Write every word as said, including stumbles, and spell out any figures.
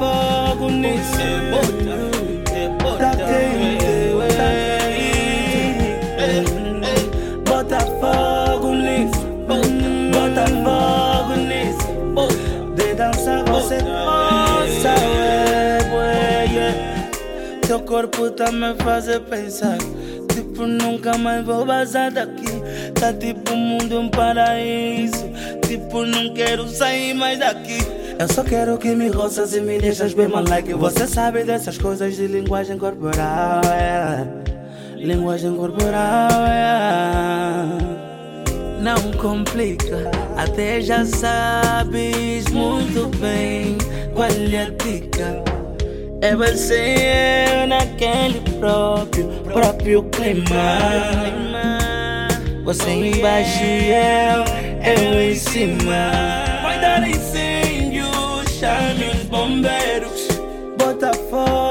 fogo nisso. Bota quente, bota fogo nisso. Bota fogo nisso. De dançar você moça, teu corpo tá me fazer pensar. Tipo, nunca mais vou vazar daqui. Tá tipo, o mundo é um paraíso. Tipo, não quero sair mais daqui. Eu só quero que me roças e me deixas bem mal like. Você sabe dessas coisas de linguagem corporal, é. Linguagem corporal, é. Não complica, até já sabes muito bem qual é a dica. É você eu naquele próprio, próprio clima. Você embaixo e eu, eu em cima. Vai dar incêndio, chame os bombeiros. Bota fogo.